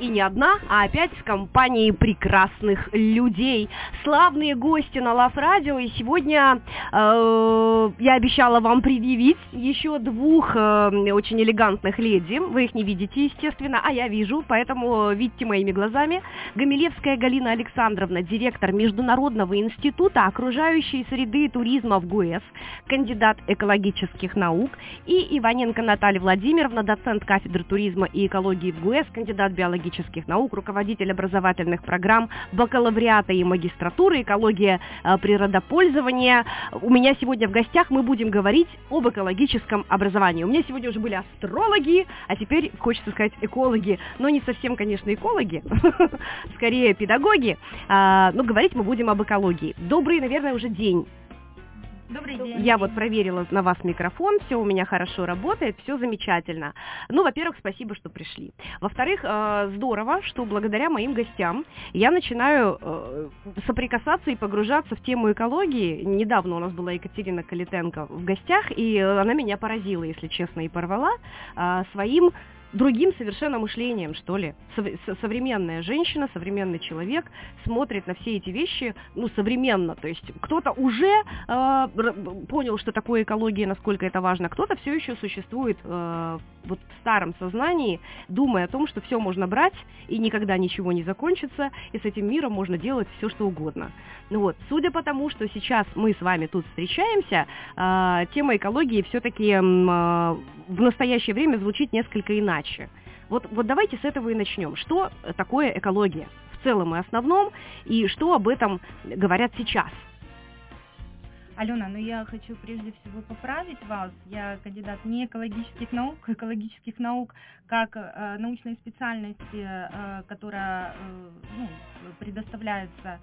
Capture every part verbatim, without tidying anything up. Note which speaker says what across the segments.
Speaker 1: и не одна, а опять с компанией прекрасных людей. Славные гости на Love Radio, и сегодня э, я обещала вам предъявить еще двух э, очень элегантных леди. Вы их не видите, естественно, а я вижу, поэтому видите моими глазами. Гамилевская Галина Александровна, директор Международного института окружающей среды и туризма в ГУЭС, кандидат экологических наук, и Иваненко Наталья Владимировна, доцент кафедры туризма и экологии в ГУЭС, кандидат биологических наук, руководитель образовательных программ бакалавриата и магистратуры, экология, э, природопользования. У меня сегодня в гостях мы будем говорить об экологическом образовании. У меня сегодня уже были астрологи, а теперь хочется сказать экологи, но не совсем, конечно, экологи, скорее педагоги, но говорить мы будем об экологии. Добрый, наверное, уже день.
Speaker 2: Добрый день.
Speaker 1: Я вот проверила на вас микрофон, все у меня хорошо работает, все замечательно. Ну, во-первых, спасибо, что пришли. Во-вторых, здорово, что благодаря моим гостям я начинаю соприкасаться и погружаться в тему экологии. Недавно у нас была Екатерина Калитенко в гостях, и она меня поразила, если честно, и порвала своим другим совершенно мышлением, что ли. Современная женщина, современный человек смотрит на все эти вещи, ну, современно. То есть кто-то уже э, понял, что такое экология, насколько это важно, кто-то все еще существует э, вот в старом сознании, думая о том, что все можно брать, и никогда ничего не закончится, и с этим миром можно делать все, что угодно. Ну вот, судя по тому, что сейчас мы с вами тут встречаемся, э, тема экологии все-таки э, в настоящее время звучит несколько иначе. Вот, вот давайте с этого и начнем. Что такое экология в целом и основном, и что об этом говорят сейчас?
Speaker 2: Алена, ну я хочу прежде всего поправить вас. Я кандидат не экологических наук, экологических наук как э, научной специальности, э, которая э, ну, предоставляется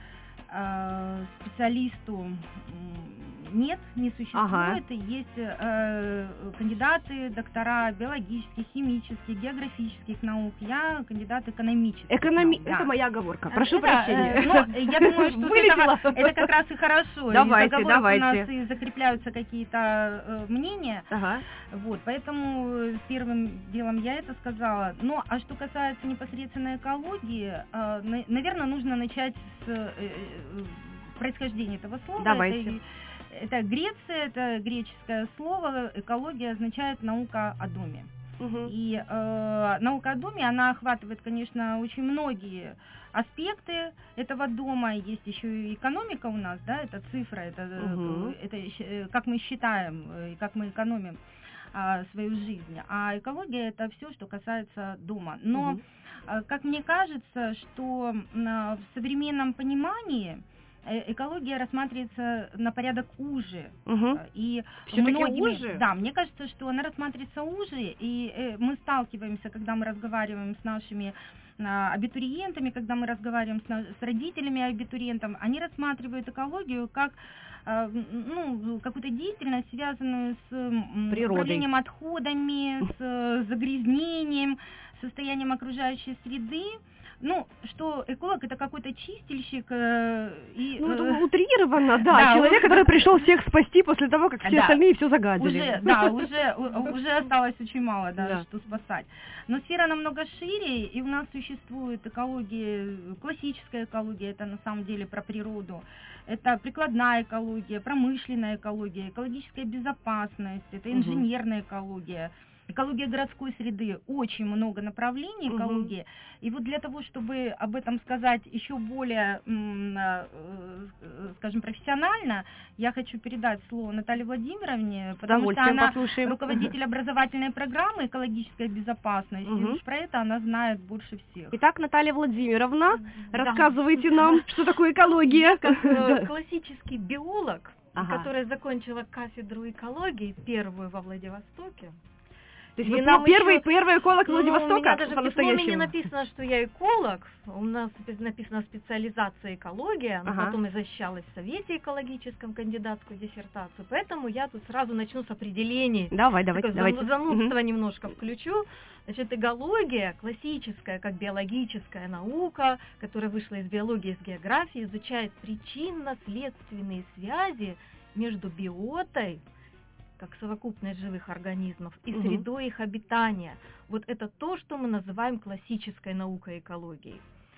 Speaker 2: э, специалисту. Нет, не существует. Ага. Есть э, кандидаты, доктора биологических, химических, географических наук. Я кандидат экономических
Speaker 1: Экономи...
Speaker 2: наук. Да.
Speaker 1: Это моя оговорка. Прошу
Speaker 2: это,
Speaker 1: прощения.
Speaker 2: Э, но я думаю, что этого, это как раз и хорошо.
Speaker 1: Давайте,
Speaker 2: Из
Speaker 1: давайте.
Speaker 2: У нас и закрепляются какие-то э, мнения.
Speaker 1: Ага.
Speaker 2: Вот, поэтому первым делом я это сказала. Ну, а что касается непосредственно экологии, э, на, наверное, нужно начать с э, э, происхождения этого слова.
Speaker 1: Давайте.
Speaker 2: Это, Это Греция, это греческое слово, экология означает наука о доме. Угу. И э, наука о доме, она охватывает, конечно, очень многие аспекты этого дома. Есть еще и экономика у нас, да, это цифра, это, угу. это, это как мы считаем и как мы экономим э, свою жизнь. А экология это все, что касается дома. Но, угу. э, как мне кажется, что э, в современном понимании экология рассматривается на порядок уже.
Speaker 1: Угу.
Speaker 2: И
Speaker 1: все-таки
Speaker 2: многими,
Speaker 1: уже?
Speaker 2: Да, мне кажется, что она рассматривается уже, и э, мы сталкиваемся, когда мы разговариваем с нашими э, абитуриентами, когда мы разговариваем с, с родителями абитуриентов, они рассматривают экологию как э, ну, какую-то деятельность, связанную с
Speaker 1: Природой.
Speaker 2: управлением отходами, с э, загрязнением, состоянием окружающей среды. Ну, что эколог это какой-то чистильщик э, и...
Speaker 1: Ну, это
Speaker 2: э,
Speaker 1: утрированно, да. да человек,
Speaker 2: уже,
Speaker 1: который пришел всех спасти после того, как все
Speaker 2: да,
Speaker 1: остальные все загадили.
Speaker 2: Уже, да, уже, уже осталось очень мало, да,
Speaker 1: да,
Speaker 2: что спасать. Но сфера намного шире, и у нас существует экология, классическая экология, это на самом деле про природу. Это прикладная экология, промышленная экология, экологическая безопасность, это инженерная экология. Экология городской среды, очень много направлений экологии. Угу. И вот для того, чтобы об этом сказать еще более, скажем, профессионально, я хочу передать слово Наталье Владимировне, потому что она
Speaker 1: послушаем.
Speaker 2: руководитель образовательной программы «Экологическая безопасность», угу. и уж про это она знает больше всех.
Speaker 1: Итак, Наталья Владимировна,
Speaker 3: да.
Speaker 1: рассказывайте нам, что такое экология.
Speaker 3: Как классический биолог,
Speaker 1: ага.
Speaker 3: которая закончила кафедру экологии, первую во Владивостоке.
Speaker 1: То есть вы первый,
Speaker 3: еще...
Speaker 1: первый эколог
Speaker 3: ну,
Speaker 1: Владивостока?
Speaker 3: У меня даже в дипломе не
Speaker 1: по-настоящему?
Speaker 3: написано, что я эколог. У нас написано специализация экология, но ага. потом я защищалась в Совете экологическом кандидатскую диссертацию. Поэтому я тут сразу начну с определений.
Speaker 1: Давай, давайте,
Speaker 3: Такое
Speaker 1: давайте.
Speaker 3: занудство
Speaker 1: угу.
Speaker 3: немножко включу. Значит, экология, классическая, как биологическая наука, которая вышла из биологии, из географии, изучает причинно-следственные связи между биотой, как совокупность живых организмов, и
Speaker 1: Мгм.
Speaker 3: средой их обитания. Вот это то, что мы называем классической наукой экологии.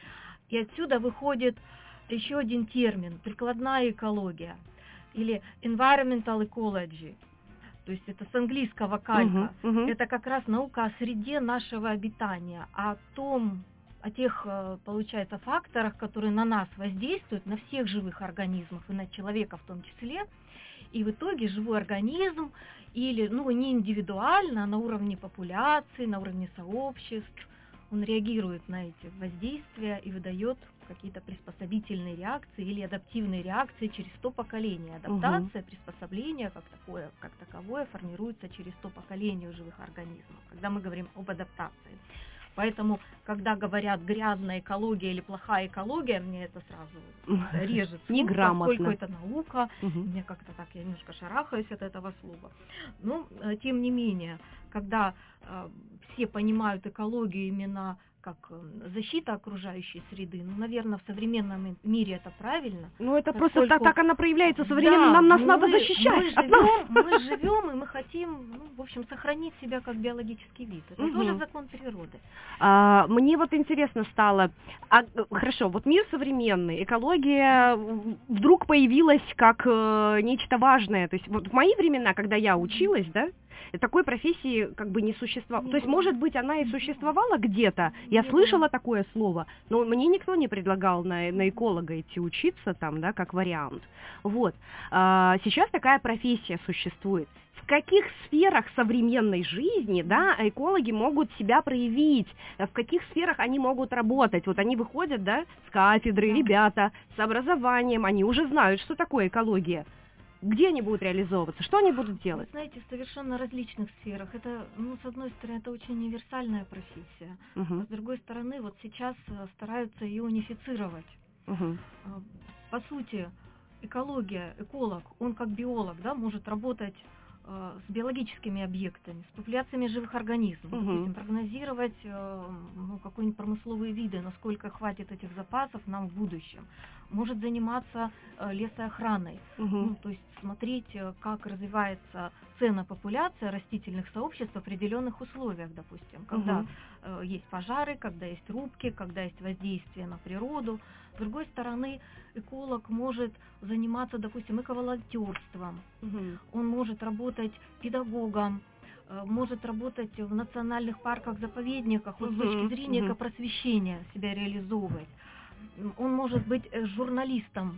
Speaker 3: И отсюда выходит еще один термин – прикладная экология или environmental ecology. То есть это с английского калька.
Speaker 1: Мгм, мгм.
Speaker 3: Это как раз наука о среде нашего обитания, о том, о тех, э, получается, факторах, которые на нас воздействуют, на всех живых организмов и на человека в том числе. И в итоге живой организм или, ну, не индивидуально, а на уровне популяции, на уровне сообществ, он реагирует на эти воздействия и выдает какие-то приспособительные реакции или адаптивные реакции через сто поколений. Адаптация,
Speaker 1: Мгм.
Speaker 3: приспособление как такое, как таковое формируется через сто поколений у живых организмов, когда мы говорим об адаптации. Поэтому, когда говорят грязная экология или плохая экология, мне это сразу режет слух,
Speaker 1: Неграмотно.
Speaker 3: поскольку это наука.
Speaker 1: Мгм.
Speaker 3: Мне как-то так, я немножко шарахаюсь от этого слова. Но, э, тем не менее, когда э, все понимают экологию именно как э, защита окружающей среды, ну, наверное, в современном мире это правильно.
Speaker 1: Ну, это просто
Speaker 3: Поскольку-
Speaker 1: так, так она проявляется современно,
Speaker 3: Да,
Speaker 1: нам нас
Speaker 3: мы-
Speaker 1: надо
Speaker 3: мы
Speaker 1: защищать. от нас.
Speaker 3: живем, мы живем, и мы хотим, ну, в общем, сохранить себя как биологический вид. Это
Speaker 1: Мгм.
Speaker 3: тоже закон природы.
Speaker 1: А, мне вот интересно стало, а, э, хорошо, вот мир современный, экология м, вдруг появилась как э, нечто важное. То есть вот в мои времена, когда я училась, да, такой профессии как бы не существовало.
Speaker 3: Не
Speaker 1: То есть,
Speaker 3: было.
Speaker 1: может быть, она и существовала где-то, я
Speaker 3: Не
Speaker 1: слышала
Speaker 3: было.
Speaker 1: такое слово, но мне никто не предлагал на, на эколога идти учиться там, да, как вариант. Вот. А, сейчас такая профессия существует. В каких сферах современной жизни, да, экологи могут себя проявить, в каких сферах они могут работать? Вот они выходят, да, с кафедры,
Speaker 3: Да.
Speaker 1: ребята, с образованием, они уже знают, что такое экология. Где они будут реализовываться, что они будут
Speaker 3: Вы
Speaker 1: делать?
Speaker 3: знаете, в совершенно различных сферах. Это, ну, с одной стороны, это очень универсальная профессия. А
Speaker 1: Мгм,
Speaker 3: с другой стороны, вот сейчас э, стараются ее унифицировать.
Speaker 1: мгм,
Speaker 3: А, По сути, экология, эколог, он как биолог, да, может работать э, с биологическими объектами, с популяциями живых организмов,
Speaker 1: Мгм.
Speaker 3: допустим, прогнозировать э, ну, какие-нибудь промысловые виды, насколько хватит этих запасов нам в будущем. Может заниматься э, лесоохраной,
Speaker 1: мгм.
Speaker 3: ну, то есть смотреть, э, как развивается ценопопуляция растительных сообществ в определенных условиях, допустим, когда
Speaker 1: Мгм.
Speaker 3: э, есть пожары, когда есть рубки, когда есть воздействие на природу. С другой стороны, эколог может заниматься, допустим, эковолонтерством,
Speaker 1: Мгм.
Speaker 3: он может работать педагогом, э, может работать в национальных парках, заповедниках, вот с
Speaker 1: Мгм,
Speaker 3: точки зрения
Speaker 1: мгм.
Speaker 3: экопросвещения себя реализовывать. М, Он может быть э, журналистом,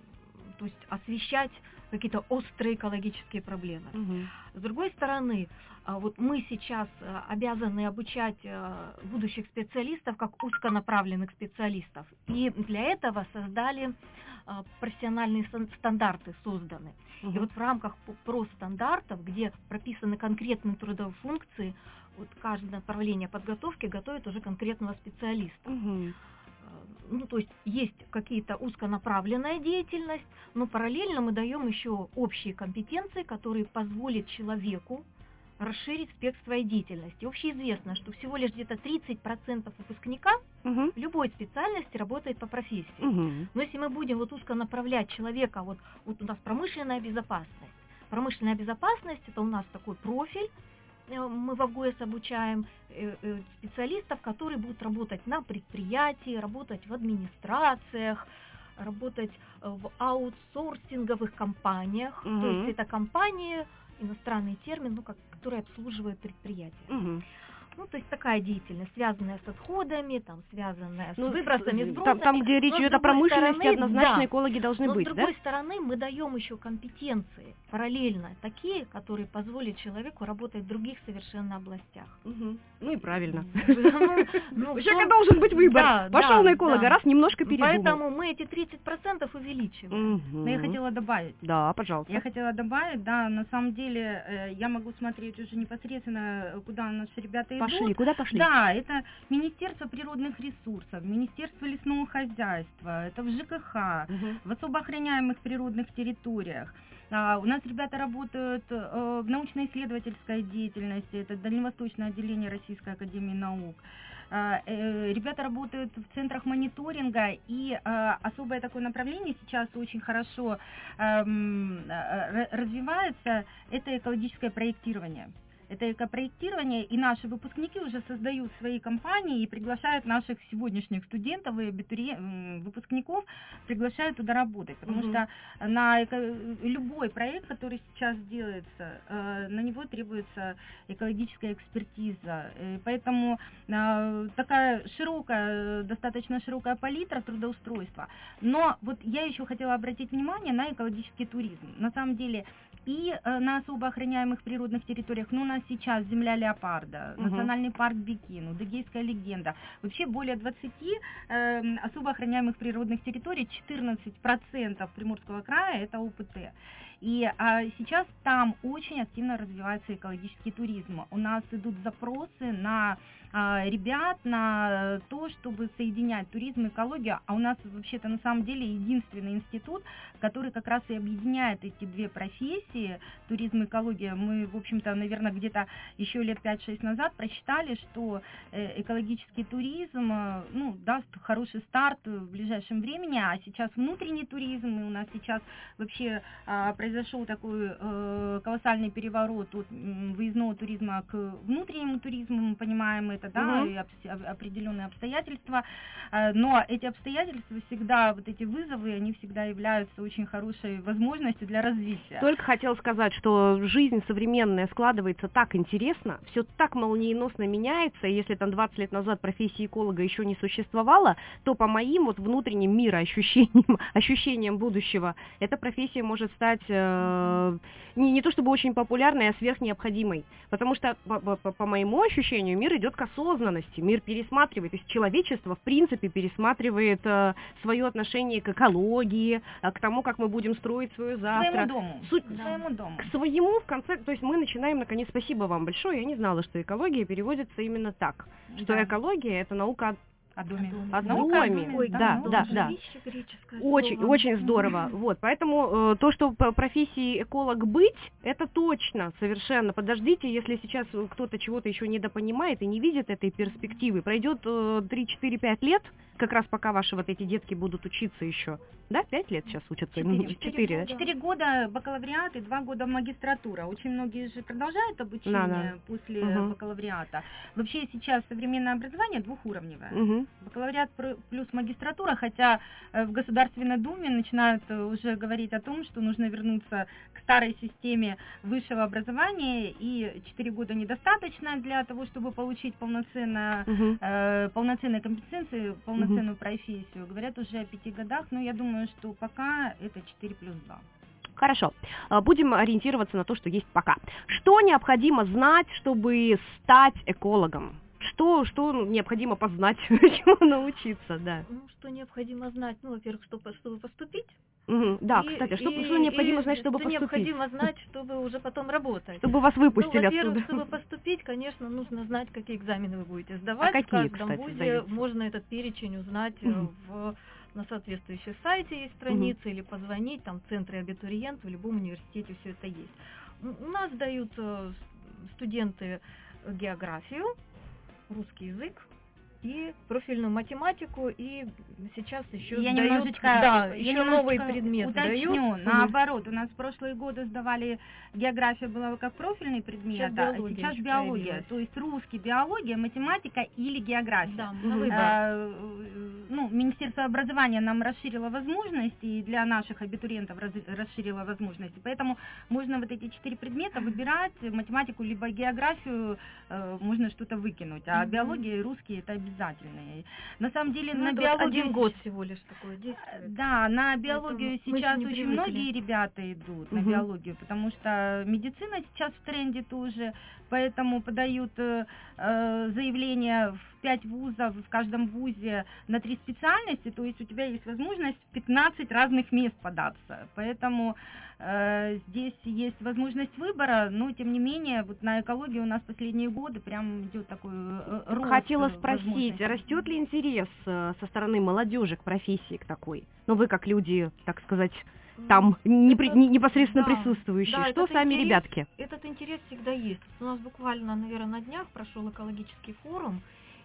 Speaker 3: то есть освещать какие-то острые экологические проблемы.
Speaker 1: Мгм.
Speaker 3: С другой стороны, а, вот мы сейчас э, обязаны обучать э, будущих специалистов как узконаправленных специалистов. И для этого создали а, профессиональные сан- стандарты, созданы. И
Speaker 1: Мгм.
Speaker 3: вот в рамках п- профстандартов, где прописаны конкретные трудовые функции, вот каждое направление подготовки готовит уже конкретного специалиста.
Speaker 1: Мгм.
Speaker 3: Ну, то есть есть какие-то узконаправленная деятельность, но параллельно мы даем еще общие компетенции, которые позволят человеку расширить спектр своей деятельности. Общеизвестно, что всего лишь где-то тридцать процентов выпускника
Speaker 1: Мгм.
Speaker 3: любой специальности работает по профессии.
Speaker 1: Мгм.
Speaker 3: Но если мы будем вот узко направлять человека, вот, вот у нас промышленная безопасность. Промышленная безопасность – это у нас такой профиль, э, мы в АВГОЭС обучаем э, э, специалистов, которые будут работать на предприятии, работать в администрациях, работать э, в аутсорсинговых компаниях. То
Speaker 1: Мгм.
Speaker 3: есть это компании, иностранный термин, ну, как, которые обслуживают предприятия.
Speaker 1: Мгм.
Speaker 3: Ну, то есть такая деятельность, связанная с отходами, там, связанная
Speaker 1: Ну,
Speaker 3: с выбросами, с
Speaker 1: там,
Speaker 3: бросами.
Speaker 1: там, где речь
Speaker 3: Но с
Speaker 1: идет о
Speaker 3: другой
Speaker 1: промышленности,
Speaker 3: стороны,
Speaker 1: однозначно
Speaker 3: да.
Speaker 1: экологи должны
Speaker 3: Но
Speaker 1: быть,
Speaker 3: с
Speaker 1: да?
Speaker 3: другой стороны, мы даем еще компетенции параллельно, такие, которые позволят человеку работать в других совершенно областях.
Speaker 1: Мгм. Ну и правильно.
Speaker 3: Ну, ну,
Speaker 1: У
Speaker 3: в
Speaker 1: человека
Speaker 3: том-
Speaker 1: должен быть выбор.
Speaker 3: Да,
Speaker 1: Пошел
Speaker 3: да,
Speaker 1: на эколога,
Speaker 3: да.
Speaker 1: раз, немножко передумал.
Speaker 3: Поэтому мы эти тридцать процентов увеличиваем.
Speaker 1: Мгм.
Speaker 2: Но я хотела добавить.
Speaker 1: Да, пожалуйста.
Speaker 2: Я хотела добавить, да, на самом деле э, я могу смотреть уже непосредственно, э, куда наши ребята идут.
Speaker 1: Пошли, куда пошли?
Speaker 2: Да, это Министерство природных ресурсов, Министерство лесного хозяйства, это в ЖКХ,
Speaker 1: Мгм.
Speaker 2: в особо охраняемых природных территориях. А, у нас ребята работают э, в научно-исследовательской деятельности, это Дальневосточное отделение Российской академии наук. Ребята работают в центрах мониторинга, и особое такое направление сейчас очень хорошо развивается, это экологическое проектирование. Это экопроектирование, и наши выпускники уже создают свои компании и приглашают наших сегодняшних студентов и абитури... выпускников, приглашают туда работать, потому угу. что на эко... любой проект, который сейчас делается, на него требуется экологическая экспертиза, и поэтому такая широкая, достаточно широкая палитра трудоустройства. Но вот я еще хотела обратить внимание на экологический туризм. На самом деле и на особо охраняемых природных территориях, ну, у нас сейчас земля леопарда, угу. национальный парк Бикину, Дэгейская легенда, вообще более двадцати э, особо охраняемых природных территорий, четырнадцать процентов Приморского края это ОПТ. И а, сейчас там очень активно развивается экологический туризм. У нас идут запросы на а, ребят, на то, чтобы соединять туризм и экологию. А у нас вообще-то на самом деле единственный институт, который как раз и объединяет эти две профессии, туризм и экология. Мы, в общем-то, наверное, где-то еще лет пять-шесть назад просчитали, что экологический туризм ну, даст хороший старт в ближайшем времени, а сейчас внутренний туризм, и у нас сейчас вообще произойдет произошел такой э, колоссальный переворот от выездного туризма к внутреннему туризму, мы понимаем это, да, угу. и об, определенные обстоятельства, э, но эти обстоятельства всегда, вот эти вызовы, они всегда являются очень хорошей возможностью для развития.
Speaker 1: Только хотела сказать, что жизнь современная складывается так интересно, все так молниеносно меняется, и если там двадцать лет назад профессия эколога еще не существовала, то по моим вот внутренним мироощущениям, ощущениям будущего, эта профессия может стать Не, не то чтобы очень популярной, а сверхнеобходимой. Потому что, по, по, по моему ощущению, мир идет к осознанности, мир пересматривает, то есть человечество, в принципе, пересматривает э, свое отношение к экологии, э, к тому, как мы будем строить свое завтра.
Speaker 2: К своему дому.
Speaker 1: Суть,
Speaker 2: к своему дому.
Speaker 1: К своему, в конце, то есть мы начинаем, наконец, спасибо вам большое, я не знала, что экология переводится именно так, да. Что экология — это наука
Speaker 2: О доме.
Speaker 1: О доме, Ой, да, да, да. Очень, слово. очень здорово. Вот, поэтому э, то, что по профессии эколог быть, это точно, совершенно. Подождите, если сейчас кто-то чего-то еще недопонимает и не видит этой перспективы, пройдет э, три-четыре-пять лет, как раз пока ваши вот эти детки будут учиться еще. Да, пять лет сейчас учатся?
Speaker 2: Четыре. Четыре года бакалавриат и два года магистратура. Очень многие же продолжают обучение да, да. после угу. бакалавриата. Вообще сейчас современное образование двухуровневое. Угу. Бакалавриат плюс магистратура, хотя в Государственной Думе начинают уже говорить о том, что нужно вернуться к старой системе высшего образования, и четыре года недостаточно для того, чтобы получить полноценное, угу. э, полноценные компетенции, полноценную угу. профессию. Говорят уже о пяти годах, но я думаю, что пока это четыре плюс два.
Speaker 1: Хорошо, будем ориентироваться на то, что есть пока. Что необходимо знать, чтобы стать экологом? Что, что необходимо познать, чему научиться, да?
Speaker 3: Ну, что необходимо знать, ну, во-первых, чтобы, чтобы поступить.
Speaker 1: Угу, да, и, кстати, что, и, что необходимо и, знать, чтобы
Speaker 3: что
Speaker 1: поступить?
Speaker 3: необходимо знать, чтобы уже потом работать.
Speaker 1: Чтобы вас выпустили
Speaker 3: ну, во-первых,
Speaker 1: оттуда.
Speaker 3: Чтобы поступить, конечно, нужно знать, какие экзамены вы будете сдавать.
Speaker 1: А какие,
Speaker 3: в каждом
Speaker 1: кстати,
Speaker 3: вузе
Speaker 1: сдаются?
Speaker 3: Можно этот перечень узнать угу. в, на соответствующем сайте, есть страница, угу. или позвонить, там, в центре абитуриент, в любом университете все это есть. У нас дают студенты географию, русский язык и профильную математику, и сейчас еще
Speaker 2: я
Speaker 3: сдают,
Speaker 2: немножечко,
Speaker 3: да,
Speaker 2: я
Speaker 3: еще новые предметы
Speaker 2: уточню,
Speaker 3: дают.
Speaker 2: Наоборот, у нас в прошлые годы сдавали география была как профильный предмет, сейчас а биология, сейчас биология, то есть русский, биология, математика или география.
Speaker 3: Да, на выбор.
Speaker 2: А, ну, Министерство образования нам расширило возможности, и для наших абитуриентов раз, расширило возможности, поэтому можно вот эти четыре предмета выбирать, математику либо географию, э, можно что-то выкинуть, а mm-hmm. биология и русский это обязательно. Обязательные. На самом деле ну, на биологию
Speaker 3: один год всего лишь такое действует.
Speaker 2: Да, на биологию Поэтому сейчас очень привыкли. Многие ребята идут угу. на биологию, потому что медицина сейчас в тренде тоже, поэтому подают э, заявления в пять вузов, в каждом вузе на три специальности, то есть у тебя есть возможность в пятнадцать разных мест податься, поэтому э, здесь есть возможность выбора, но тем не менее вот на экологии у нас последние годы прям идет такой э, рост.
Speaker 1: Хотела спросить, растет ли интерес э, со стороны молодежи к профессии к такой? Ну вы как люди, так сказать, там не,
Speaker 3: это,
Speaker 1: не, непосредственно
Speaker 3: да,
Speaker 1: присутствующие.
Speaker 3: Да,
Speaker 1: что сами
Speaker 3: интерес,
Speaker 1: ребятки?
Speaker 3: Этот интерес всегда есть. У нас буквально, наверное, на днях прошел экологический форум,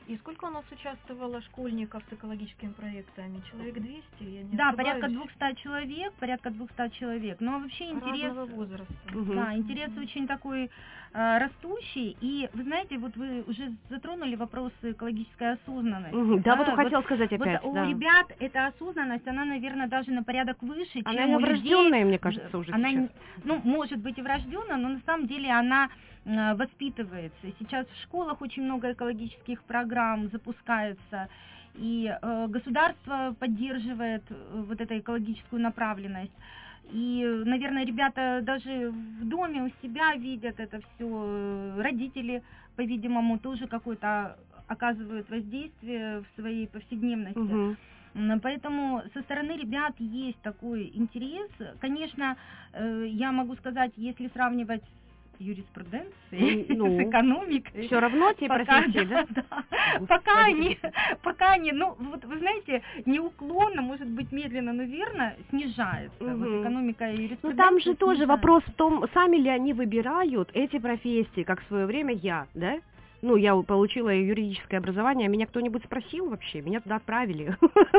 Speaker 3: И сколько у нас участвовало школьников с экологическими проектами? Человек двести? Я не
Speaker 2: да,
Speaker 3: ошибаюсь?
Speaker 2: порядка двухсот человек, порядка двухсот человек. Ну, а вообще интерес...
Speaker 3: Разного возраста.
Speaker 2: Угу. Да, интерес угу. очень такой э, растущий. И, вы знаете, вот вы уже затронули вопрос экологической осознанности.
Speaker 1: Угу. Да, да, вот хотела сказать опять.
Speaker 2: Вот
Speaker 1: да.
Speaker 2: у ребят эта осознанность, она, наверное, даже на порядок выше,
Speaker 1: она
Speaker 2: чем у людей. Она
Speaker 1: врожденная, мне кажется, уже
Speaker 2: она,
Speaker 1: сейчас.
Speaker 2: Ну, может быть и врожденная, но на самом деле она э, воспитывается. Сейчас в школах очень много экологических программ запускается, и э, государство поддерживает э, вот эту экологическую направленность. И, наверное, ребята даже в доме у себя видят это все. Родители, по-видимому, тоже какое-то оказывают воздействие в своей повседневности. Угу. Поэтому со стороны ребят есть такой интерес. Конечно, я могу сказать, если сравнивать юриспруденцией, ну, с экономикой.
Speaker 1: Все равно те профессии, да?
Speaker 2: да, да. Пока они, пока они, ну, вот вы знаете, неуклонно, может быть, медленно, но верно, снижается. Угу. Вот экономика и юриспруденция.
Speaker 1: Ну там же тоже вопрос в том, сами ли они выбирают эти профессии, как в свое время я, да? Ну, я получила юридическое образование, меня кто-нибудь спросил вообще, меня туда отправили,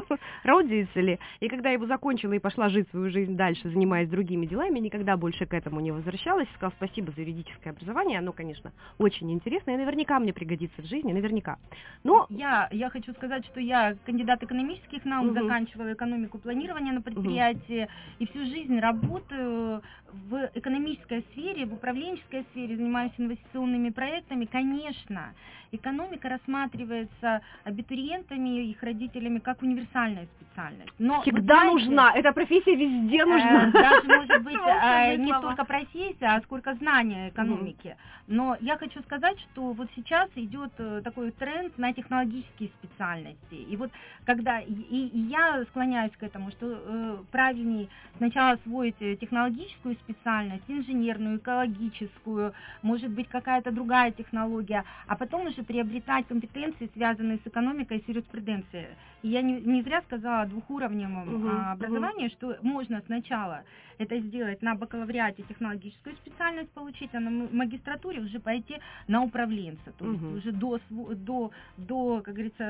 Speaker 1: родится ли. И когда я его закончила и пошла жить свою жизнь дальше, занимаясь другими делами, никогда больше к этому не возвращалась. Сказала спасибо за юридическое образование, оно, конечно, очень интересно, и наверняка мне пригодится в жизни, наверняка. Но
Speaker 2: я, я хочу сказать, что я кандидат экономических наук, угу. заканчивала экономику планирования на предприятии, угу. и всю жизнь работаю в экономической сфере, в управленческой сфере, занимаюсь инвестиционными проектами, конечно. Экономика рассматривается абитуриентами и их родителями как универсальная специальность. Но,
Speaker 1: всегда знаете, нужна, эта профессия везде нужна.
Speaker 2: Э, даже, может быть, э, не столько профессия, а сколько знания экономики. Mm. Но я хочу сказать, что вот сейчас идет такой тренд на технологические специальности. И вот когда, и, и я склоняюсь к этому, что э, правильнее сначала освоить технологическую специальность, инженерную, экологическую, может быть, какая-то другая технология, а потом уже приобретать компетенции, связанные с экономикой и с юриспруденцией. И я не, не зря сказала о двухуровневом угу, а, образовании, угу. что можно сначала это сделать на бакалавриате, технологическую специальность получить, а на магистратуре уже пойти на управленца, то есть угу. уже до, до, до, как говорится,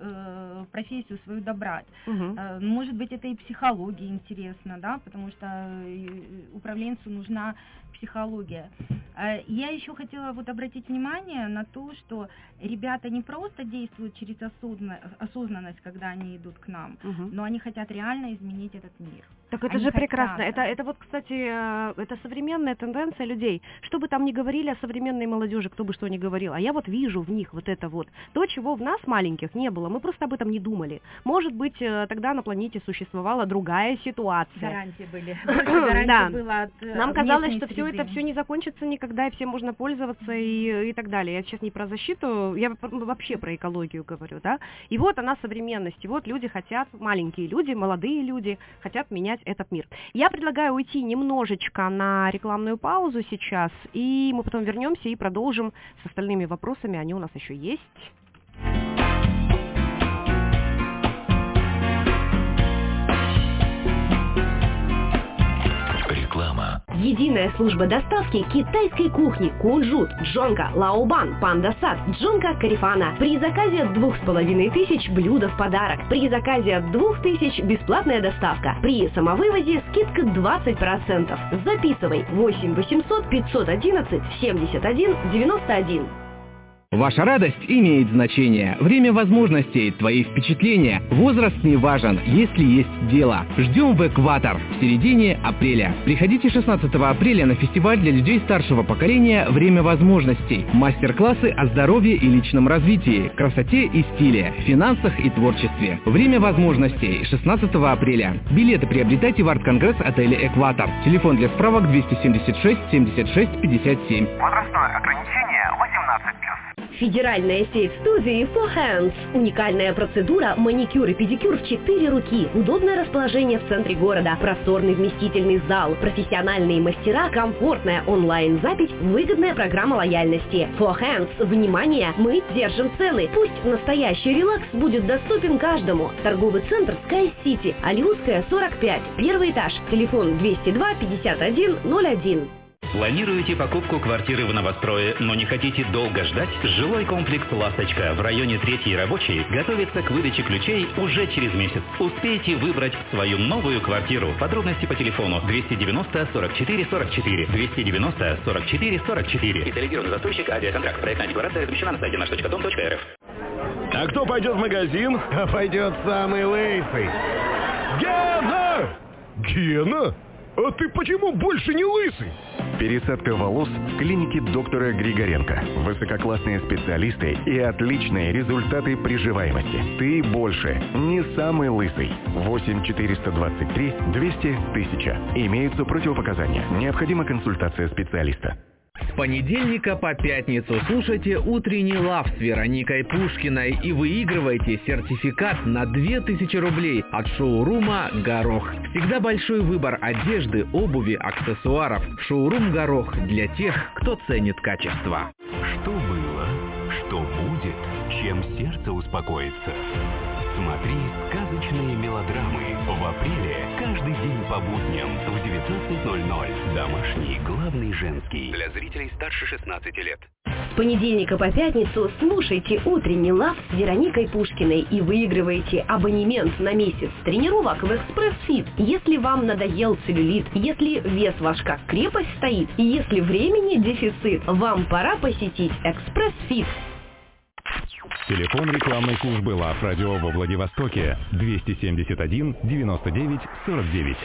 Speaker 2: э, профессию свою добрать. Угу. Э, может быть, это и психология интересно, да, потому что управленцу нужна психология. Я еще хотела вот обратить внимание на то, что ребята не просто действуют через осознанность, когда они идут к нам, угу. но они хотят реально изменить этот мир.
Speaker 1: Так это
Speaker 2: они
Speaker 1: же
Speaker 2: хотят...
Speaker 1: прекрасно. Это, это вот, кстати, это современная тенденция людей. Что бы там ни говорили о современной молодежи, кто бы что ни говорил, а я вот вижу в них вот это вот. То, чего в нас маленьких не было, мы просто об этом не думали. Может быть, тогда на планете существовала другая ситуация.
Speaker 2: Гарантии были. Гарантии было от
Speaker 1: Нам казалось, что все это все не закончится никогда, и всем можно пользоваться и, и так далее. Я сейчас не про защиту, я вообще про экологию говорю, да. И вот она современность, и вот люди хотят, маленькие люди, молодые люди хотят менять этот мир. Я предлагаю уйти немножечко на рекламную паузу сейчас, и мы потом вернемся и продолжим с остальными вопросами, они у нас еще есть.
Speaker 4: Реклама. Единая служба доставки китайской кухни кунжут, джонка, лаобан, панда-сад, джонка, карифана. При заказе от двух с половиной тысяч блюда в подарок. При заказе от двух тысяч бесплатная доставка. При самовывозе скидка двадцать процентов. Записывай восемь восемьсот пятьсот одиннадцать семьдесят один девяносто один.
Speaker 5: Ваша радость имеет значение. Время возможностей, твои впечатления. Возраст не важен, если есть дело. Ждем в Экватор в середине апреля. Приходите шестнадцатого апреля на фестиваль для людей старшего поколения «Время возможностей». Мастер-классы о здоровье и личном развитии, красоте и стиле, финансах и творчестве. Время возможностей шестнадцатого апреля. Билеты приобретайте в арт-конгресс отеля «Экватор». Телефон для справок двести семьдесят шесть семьдесят шесть пятьдесят семь.
Speaker 6: Возрастное ограничение восемнадцать плюс.
Speaker 4: Федеральная сеть студии Four Hands. Уникальная процедура маникюр и педикюр в четыре руки. Удобное расположение в центре города. Просторный вместительный зал. Профессиональные мастера. Комфортная онлайн-запись. Выгодная программа лояльности. Four Hands. Внимание! Мы держим цены. Пусть настоящий релакс будет доступен каждому. Торговый центр Sky City. Алиутская, сорок пять. Первый этаж. Телефон двести два пятьдесят один ноль один.
Speaker 7: Планируете покупку квартиры в новострое, но не хотите долго ждать? Жилой комплекс «Ласточка» в районе третьей рабочей готовится к выдаче ключей уже через месяц. Успейте выбрать свою новую квартиру. Подробности по телефону двести девяносто сорок четыре сорок четыре, двести девяносто сорок четыре сорок четыре. Специализированный застройщик, авиаконтракт. Проектная декларация размещена на сайте наш точка дом точка эр эф.
Speaker 8: А кто пойдет в магазин?
Speaker 9: А пойдет самый лысый.
Speaker 8: Гена! Гена? А ты почему больше не лысый?
Speaker 10: Пересадка волос в клинике доктора Григоренко. Высококлассные специалисты и отличные результаты приживаемости. Ты больше не самый лысый. восемь четыреста двадцать три двести тысяча. Имеются противопоказания. Необходима консультация специалиста.
Speaker 5: С понедельника по пятницу слушайте «Утренний лав» с Вероникой Пушкиной и выигрывайте сертификат на две тысячи рублей от шоурума «Горох». Всегда большой выбор одежды, обуви, аксессуаров. Шоурум «Горох» для тех, кто ценит качество.
Speaker 11: Что было? Что будет? Чем сердце успокоится? Смотри сказочные мелодрамы в апреле каждый день по будням в девятнадцать ноль ноль. Домашний, главный женский. Для зрителей старше шестнадцати лет.
Speaker 4: С понедельника по пятницу слушайте «Утренний лав» с Вероникой Пушкиной и выигрывайте абонемент на месяц тренировок в «Экспресс-фит». Если вам надоел целлюлит, если вес ваш как крепость стоит, и если времени дефицит, вам пора посетить «Экспресс-фит».
Speaker 12: Телефон рекламной службы «Лав Радио» во Владивостоке двести семьдесят один девяносто девять сорок девять.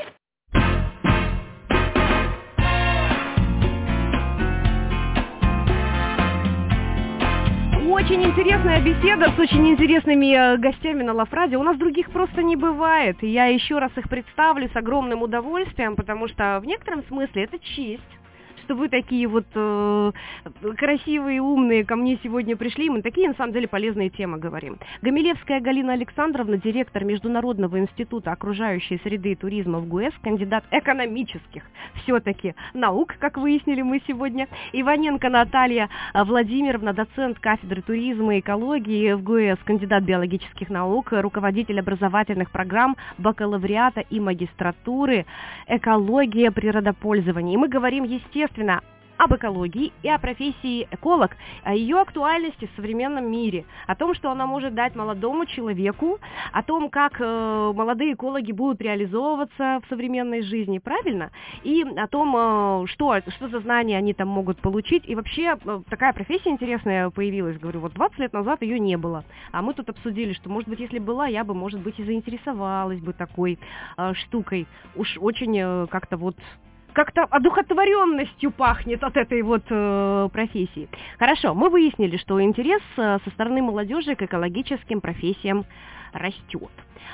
Speaker 1: Очень интересная беседа с очень интересными гостями на Лав Радио. У нас других просто не бывает. Я еще раз их представлю с огромным удовольствием, потому что в некотором смысле это честь, что вы такие вот э, красивые, умные ко мне сегодня пришли. Мы такие, на самом деле, полезные темы говорим. Гамилевская Галина Александровна, директор Международного института окружающей среды и туризма в ГУЭС, кандидат экономических все-таки наук, как выяснили мы сегодня. Иваненко Наталья Владимировна, доцент кафедры туризма и экологии в ГУЭС, кандидат биологических наук, руководитель образовательных программ бакалавриата и магистратуры «Экология природопользования». И мы говорим, естественно, об экологии и о профессии эколог, о ее актуальности в современном мире, о том, что она может дать молодому человеку, о том, как э, молодые экологи будут реализовываться в современной жизни, правильно? И о том, э, что, что за знания они там могут получить. И вообще э, такая профессия интересная появилась, говорю, вот двадцать лет назад ее не было. А мы тут обсудили, что, может быть, если была, я бы, может быть, и заинтересовалась бы такой э, штукой. Уж очень э, как-то вот... Как-то одухотворенностью пахнет от этой вот э, профессии. Хорошо, мы выяснили, что интерес э, со стороны молодежи к экологическим профессиям растет.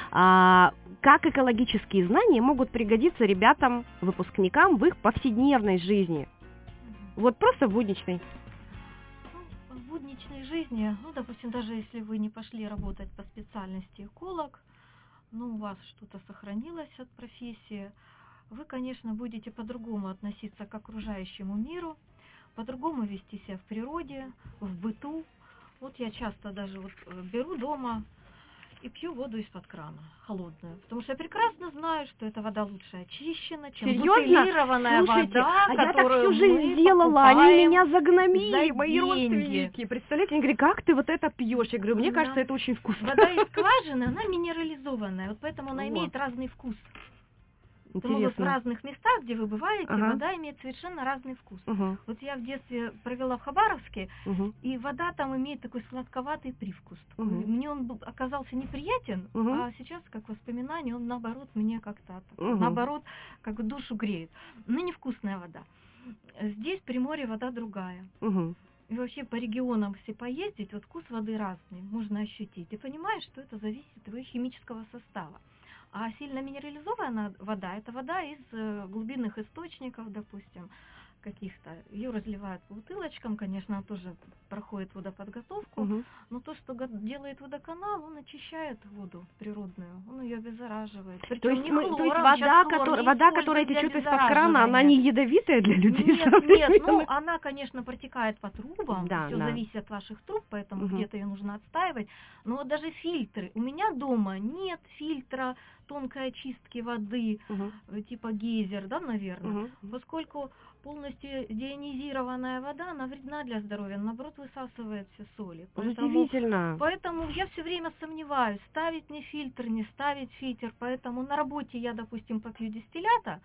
Speaker 1: А, как экологические знания могут пригодиться ребятам, выпускникам в их повседневной жизни? Вот просто в будничной.
Speaker 3: Ну, в будничной жизни, ну, допустим, даже если вы не пошли работать по специальности эколог, ну, у вас что-то сохранилось от профессии, вы, конечно, будете по-другому относиться к окружающему миру, по-другому вести себя в природе, в быту. Вот я часто даже вот беру дома и пью воду из-под крана, холодную. Потому что я прекрасно знаю, что эта вода лучше очищена, чем бутилированная вода,
Speaker 1: а я так
Speaker 3: которую
Speaker 1: всю жизнь делала, они меня загномили, мои
Speaker 3: деньги.
Speaker 1: родственники. Представляете, они говорят, как ты вот это пьешь? Я говорю, мне
Speaker 3: Да.
Speaker 1: кажется, это очень вкусно.
Speaker 3: Вода из скважины, она минерализованная, вот поэтому она
Speaker 1: О.
Speaker 3: имеет разный вкус. Потому что в
Speaker 1: Интересно.
Speaker 3: разных местах, где вы бываете,
Speaker 1: Ага.
Speaker 3: вода имеет совершенно разный вкус.
Speaker 1: Угу,
Speaker 3: Вот я в детстве провела в Хабаровске,
Speaker 1: угу,
Speaker 3: и вода там имеет такой сладковатый привкус. Такой.
Speaker 1: Мгм.
Speaker 3: Мне он был, оказался неприятен,
Speaker 1: Мгм.
Speaker 3: а сейчас, как воспоминание, он наоборот мне как-то, так,
Speaker 1: Мгм.
Speaker 3: наоборот, как душу греет. Ну, невкусная вода. Здесь при море вода другая.
Speaker 1: угу.
Speaker 3: И вообще по регионам, если поездить, вот вкус воды разный, можно ощутить. И понимаешь, что это зависит от его химического состава. А сильно минерализованная вода – это вода из э, глубинных источников, допустим, каких-то. Ее разливают по бутылочкам, конечно, она тоже проходит водоподготовку,
Speaker 1: Угу.
Speaker 3: но то, что го- делает водоканал, он очищает воду природную, он ее обеззараживает.
Speaker 1: То
Speaker 3: Причем
Speaker 1: есть,
Speaker 3: не
Speaker 1: мы,
Speaker 3: хлором,
Speaker 1: то есть
Speaker 3: сейчас
Speaker 1: вода,
Speaker 3: хлор
Speaker 1: которая,
Speaker 3: не
Speaker 1: вода, которая
Speaker 3: используют для
Speaker 1: течет из-под крана, она
Speaker 3: обеззараживания.
Speaker 1: не ядовитая для людей?
Speaker 3: Нет, нет,
Speaker 1: современных?
Speaker 3: ну она, конечно, протекает по трубам,
Speaker 1: Да,
Speaker 3: все
Speaker 1: да.
Speaker 3: зависит от ваших труб, поэтому
Speaker 1: Мгм.
Speaker 3: где-то ее нужно отстаивать. Но вот даже фильтры. У меня дома нет фильтра тонкой очистки воды,
Speaker 1: Мгм,
Speaker 3: э, типа гейзер, да, наверное.
Speaker 1: мгм,
Speaker 3: Поскольку полностью деионизированная вода, она вредна для здоровья, наоборот, высасывает все соли. Поэтому,
Speaker 1: удивительно.
Speaker 3: Поэтому я все время сомневаюсь, ставить мне фильтр, не ставить фильтр. Поэтому на работе я, допустим, попью дистиллята,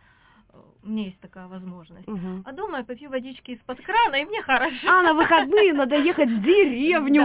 Speaker 3: у меня есть такая возможность.
Speaker 1: Угу.
Speaker 3: А дома я попью водички из-под крана, и мне хорошо.
Speaker 1: А на выходные надо ехать в деревню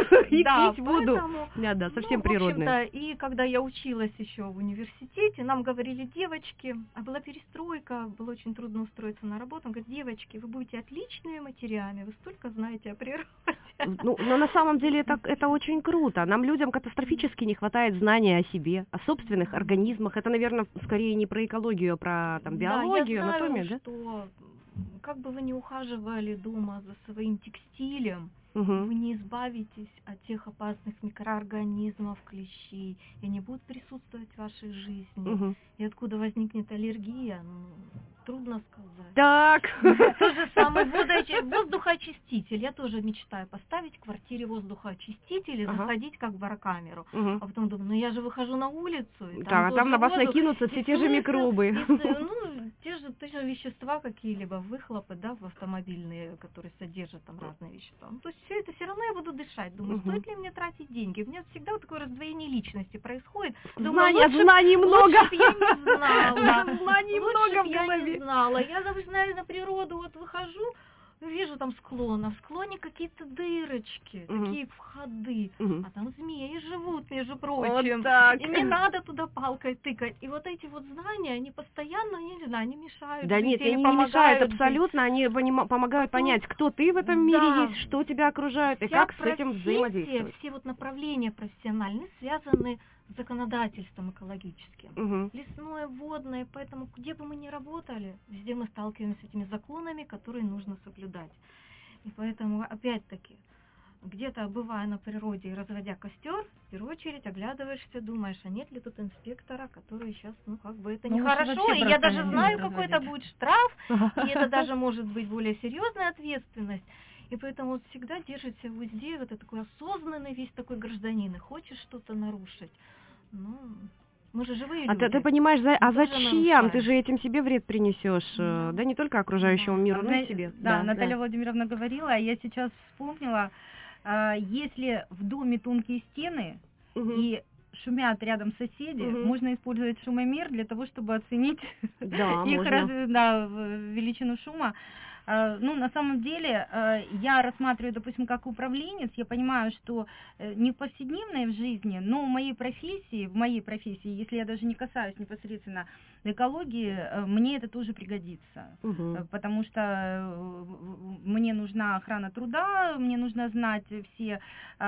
Speaker 1: и
Speaker 3: да,
Speaker 1: пить воду.
Speaker 3: Поэтому,
Speaker 1: да, да, совсем
Speaker 3: ну,
Speaker 1: природная.
Speaker 3: И когда я училась еще в университете, нам говорили, девочки, а была перестройка, было очень трудно устроиться на работу. Он говорит, девочки, вы будете отличными матерями, вы столько знаете о природе.
Speaker 1: Ну, но на самом деле это, это очень круто. Нам, людям, катастрофически не хватает знания о себе, о собственных организмах. Это, наверное, скорее не про экологию, а про там, биологию,
Speaker 3: да, я знаю,
Speaker 1: анатомию, да?
Speaker 3: Что как бы вы ни ухаживали дома за своим текстилем,
Speaker 1: угу.
Speaker 3: вы не избавитесь от тех опасных микроорганизмов, клещей, и они будут присутствовать в вашей жизни.
Speaker 1: Угу.
Speaker 3: И откуда возникнет аллергия, ну, трудно сказать.
Speaker 1: Так.
Speaker 3: То же самое воздухоочиститель. Я тоже мечтаю поставить в квартире воздухоочиститель и
Speaker 1: ага.
Speaker 3: заходить как в барокамеру.
Speaker 1: Угу.
Speaker 3: А потом думаю, ну я же выхожу на улицу. И
Speaker 1: да,
Speaker 3: там
Speaker 1: а там на вас
Speaker 3: воздух,
Speaker 1: накинутся все те же
Speaker 3: смысл,
Speaker 1: микробы.
Speaker 3: И, ну, те же, те же вещества какие-либо, выхлопы, да, в автомобильные, которые содержат там разные вещества. Ну, то есть все это все равно я буду дышать. Думаю,
Speaker 1: угу.
Speaker 3: стоит ли мне тратить деньги? У меня всегда вот такое раздвоение личности происходит. Думаю,
Speaker 1: Знания,
Speaker 3: лучше,
Speaker 1: знаний много.
Speaker 3: Лучше я не знала.
Speaker 1: Знаний много в голове.
Speaker 3: Я не знала. Я, допустим, на природу вот выхожу, вижу там склон, а в склоне какие-то дырочки,
Speaker 1: угу.
Speaker 3: такие входы,
Speaker 1: угу.
Speaker 3: а там змеи живут, между прочим.
Speaker 1: Вот так.
Speaker 3: И не надо туда палкой тыкать. И вот эти вот знания, они постоянно, я не знаю, они мешают.
Speaker 1: Да
Speaker 3: жить,
Speaker 1: нет, они не
Speaker 3: помогают
Speaker 1: мешают
Speaker 3: жить.
Speaker 1: абсолютно, они поним- помогают
Speaker 3: Потом,
Speaker 1: понять, кто ты в этом
Speaker 3: да,
Speaker 1: мире есть, что тебя окружает, и
Speaker 3: вся
Speaker 1: как с этим взаимодействовать.
Speaker 3: Все вот направления профессиональные связаны с законодательством экологическим.
Speaker 1: Угу.
Speaker 3: Лесное, водное, поэтому где бы мы ни работали, везде мы сталкиваемся с этими законами, которые нужно соблюдать. И поэтому, опять-таки, где-то бывая на природе и разводя костер, в первую очередь оглядываешься, думаешь, а нет ли тут инспектора, который сейчас, ну, как бы это
Speaker 2: ну,
Speaker 3: нехорошо, и я даже знаю, какой это будет штраф, и это даже может быть более серьезная ответственность. И поэтому вот всегда держится в узде вот такой осознанный весь такой гражданин, и хочешь что-то нарушить, ну... Мы же живые люди.
Speaker 1: А ты, ты понимаешь, за, а зачем?
Speaker 3: Нарушаем.
Speaker 1: Ты же этим себе вред принесешь, да, да не только окружающему
Speaker 2: да.
Speaker 1: миру,
Speaker 2: а,
Speaker 1: но и себе.
Speaker 2: Да,
Speaker 1: да,
Speaker 2: Наталья
Speaker 1: да.
Speaker 2: Владимировна говорила, а я сейчас вспомнила, а, если в доме тонкие стены угу. и шумят рядом соседи, угу. можно использовать шумомер для того, чтобы оценить
Speaker 1: да,
Speaker 2: их
Speaker 1: можно.
Speaker 2: раз, да, величину шума. Ну, на самом деле, я рассматриваю, допустим, как управленец, я понимаю, что не в повседневной в жизни, но в моей профессии, в моей профессии, если я даже не касаюсь непосредственно экологии, мне это тоже пригодится, угу. потому что мне нужна охрана труда, мне нужно знать все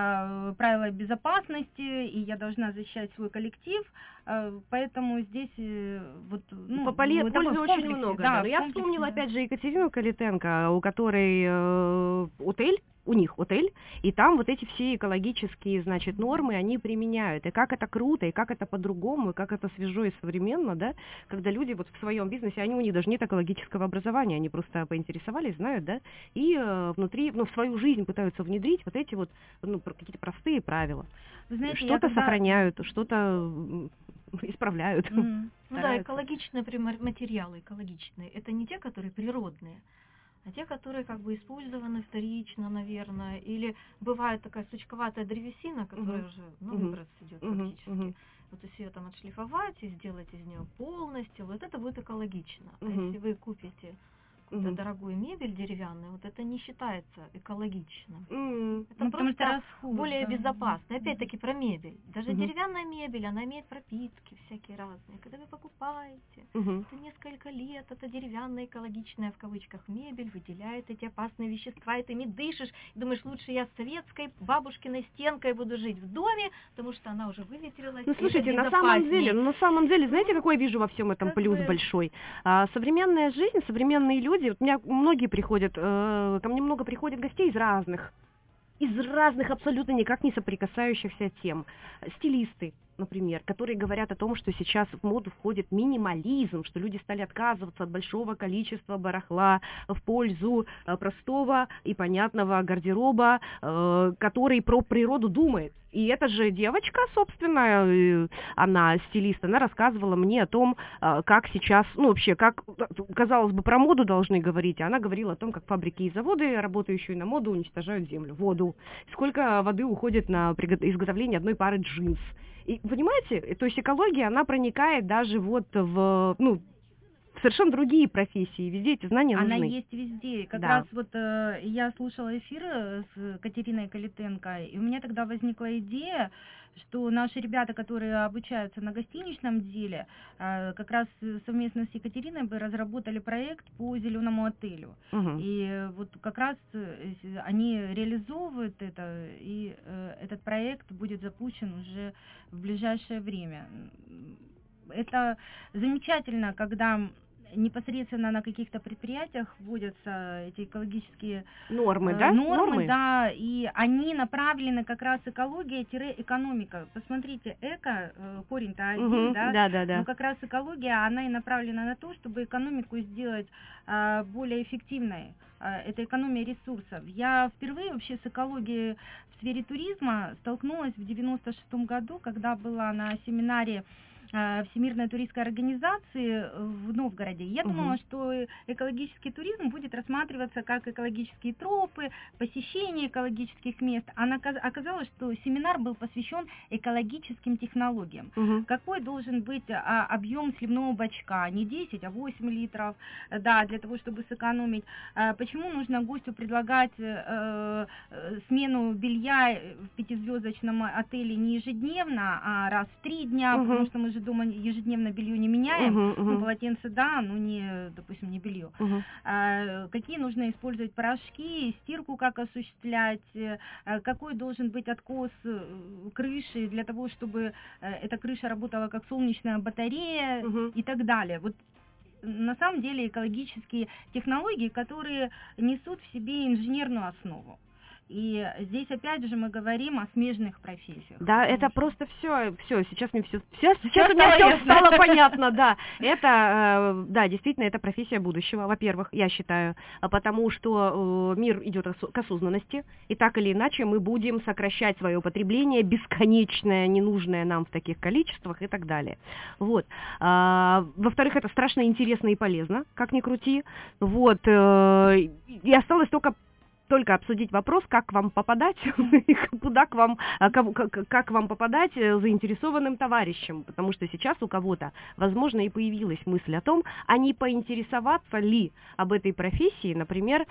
Speaker 2: правила безопасности, и я должна защищать свой коллектив, поэтому здесь вот... Ну,
Speaker 1: по поле пользы очень много, да, да. Но я вспомнила, да. опять же, Екатерину Калитенко, у которой э, отель, у них отель, и там вот эти все экологические, значит, нормы, они применяют, и как это круто, и как это по-другому, и как это свежо и современно, да, когда люди вот в своем бизнесе, они у них даже нет экологического образования, они просто поинтересовались, знают, да, и э, внутри, ну, в свою жизнь пытаются внедрить вот эти вот, ну, какие-то простые правила.
Speaker 2: Вы знаете,
Speaker 1: что-то
Speaker 2: когда...
Speaker 1: сохраняют, что-то исправляют.
Speaker 3: Mm-hmm. Ну да, экологичные материалы, экологичные, это не те, которые природные, а те, которые как бы использованы вторично, наверное, или бывает такая сучковатая древесина, которая uh-huh. уже, ну, выброс идет uh-huh. фактически. Uh-huh. Вот если ее там отшлифовать и сделать из нее полностью, вот это будет экологично. Uh-huh. А если вы купите какую-то uh-huh. дорогую мебель деревянную, вот это не считается экологичным.
Speaker 2: Uh-huh.
Speaker 3: Это
Speaker 2: ну,
Speaker 3: просто
Speaker 2: расход,
Speaker 3: более
Speaker 2: да.
Speaker 3: безопасно. Опять-таки про мебель. Даже uh-huh. деревянная мебель, она имеет пропитки всякие разные. Когда вы покупаете, uh-huh. это несколько лет, это деревянная экологичная в кавычках мебель выделяет эти опасные вещества, и ты ими дышишь, и думаешь, лучше я с советской бабушкиной стенкой буду жить в доме, потому что она уже выветрилась.
Speaker 1: Ну слушайте, на самом деле, ну, на самом деле, знаете, какой я вижу во всем этом как плюс бы... большой? А, современная жизнь, современные люди, вот у меня многие приходят, э, ко мне много приходит гостей из разных, из разных абсолютно никак не соприкасающихся тем. Стилисты, например, которые говорят о том, что сейчас в моду входит минимализм, что люди стали отказываться от большого количества барахла в пользу э, простого и понятного гардероба, э, который про природу думает. И эта же девочка, собственно, э, она стилист, она рассказывала мне о том, э, как сейчас, ну вообще, как, казалось бы, про моду должны говорить, а она говорила о том, как фабрики и заводы, работающие на моду, уничтожают землю, воду, сколько воды уходит на изготовление одной пары джинс. И, понимаете, то есть экология, она проникает даже вот в, ну, совершенно другие профессии, везде эти знания
Speaker 2: Она
Speaker 1: нужны.
Speaker 2: Она есть везде. Как
Speaker 1: да.
Speaker 2: раз вот э, я слушала эфир с Катериной Калитенко, и у меня тогда возникла идея, что наши ребята, которые обучаются на гостиничном деле, э, как раз совместно с Екатериной бы разработали проект по зеленому отелю.
Speaker 1: Угу.
Speaker 2: И вот как раз они реализовывают это, и э, этот проект будет запущен уже в ближайшее время. Это замечательно, когда непосредственно на каких-то предприятиях вводятся эти экологические
Speaker 1: нормы,
Speaker 2: э,
Speaker 1: да?
Speaker 2: Нормы,
Speaker 1: нормы,
Speaker 2: да, и они направлены как раз экология-экономика. Посмотрите, эко, э, корень-то один,
Speaker 1: угу,
Speaker 2: да?
Speaker 1: Да, да, да.
Speaker 2: Но как раз экология, она и направлена на то, чтобы экономику сделать э, более эффективной. Э, это экономия ресурсов. Я впервые вообще с экологией в сфере туризма столкнулась в девяносто шестом году, когда была на семинаре Всемирной туристской организации в Новгороде. Я угу. думала, что экологический туризм будет рассматриваться как экологические тропы, посещение экологических мест. А оказалось, что семинар был посвящен экологическим технологиям. Угу. Какой должен быть а, объем сливного бачка? Не десять, а восемь литров, да, для того, чтобы сэкономить. А, почему нужно гостю предлагать э, смену белья в пятизвездочном отеле не ежедневно, а раз в три дня, угу. потому что мы же дома ежедневно белье не меняем, uh-huh, uh-huh. ну, полотенце да, но не, допустим, не белье. Uh-huh. А, какие нужно использовать порошки, стирку как осуществлять, а, какой должен быть откос крыши для того, чтобы а, эта крыша работала как солнечная батарея uh-huh. и так далее. Вот на самом деле экологические технологии, которые несут в себе инженерную основу. И здесь опять же мы говорим о смежных профессиях.
Speaker 1: Да, это что... просто все, все, сейчас мне все, все сейчас у меня все стало понятно, да. Это, да, действительно, это профессия будущего, во-первых, я считаю, потому что мир идет к осознанности, и так или иначе мы будем сокращать свое потребление бесконечное, ненужное нам в таких количествах и так далее. Вот. Во-вторых, это страшно интересно и полезно, как ни крути. Вот. И осталось только только обсудить вопрос, как к вам попадать, куда к вам, как, как к вам попадать заинтересованным товарищам, потому что сейчас у кого-то, возможно, и появилась мысль о том, а не поинтересоваться ли об этой профессии, например,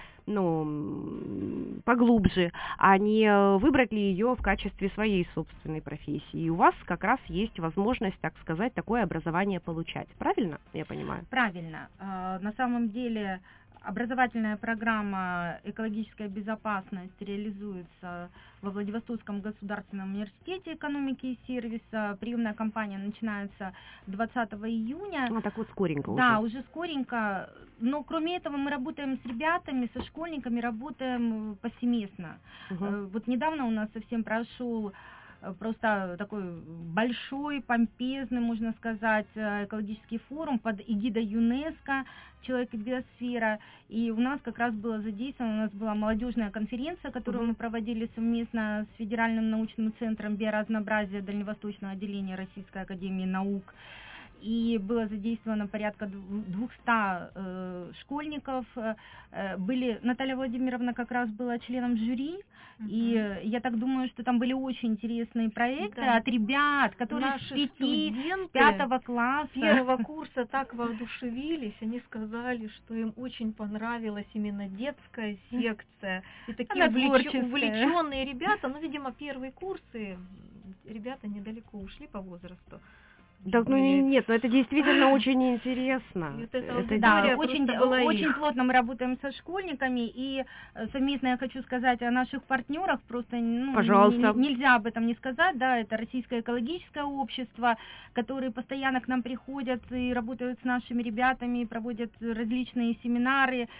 Speaker 1: ну, поглубже, а не выбрать ли ее в качестве своей собственной профессии. И у вас как раз есть возможность, так сказать, такое образование получать. Правильно, я понимаю?
Speaker 2: Правильно. На самом деле образовательная программа «Экологическая безопасность» реализуется во Владивостокском государственном университете экономики и сервиса. Приемная кампания начинается двадцатого июня.
Speaker 1: А так вот скоренько уже.
Speaker 2: Да, уже скоренько. Но кроме этого мы работаем с ребятами, со школьниками, работаем повсеместно. Угу. Вот недавно у нас совсем прошел просто такой большой, помпезный, можно сказать, экологический форум под эгидой ЮНЕСКО «Человек и биосфера». И у нас как раз было задействовано, у нас была молодежная конференция, которую мы проводили совместно с Федеральным научным центром биоразнообразия Дальневосточного отделения Российской академии наук. И было задействовано порядка двухсот э, школьников. Э, были, Наталья Владимировна как раз была членом жюри, uh-huh. и я так думаю, что там были очень интересные проекты да. от ребят, которые
Speaker 3: Наши
Speaker 2: с пяти,
Speaker 3: студенты
Speaker 2: пятого класса,
Speaker 3: первого курса так воодушевились, они сказали, что им очень понравилась именно детская секция, и такие увлеч... увлеченные ребята, ну, видимо, первые курсы, ребята недалеко ушли по возрасту.
Speaker 1: Да, ну нет, но это действительно очень интересно.
Speaker 2: Это, да, очень, очень плотно мы работаем со школьниками, и совместно я хочу сказать о наших партнерах, просто ну,
Speaker 1: Пожалуйста.
Speaker 2: Не, нельзя об этом не сказать, да, это Российское экологическое общество, которые постоянно к нам приходят и работают с нашими ребятами, проводят различные семинары,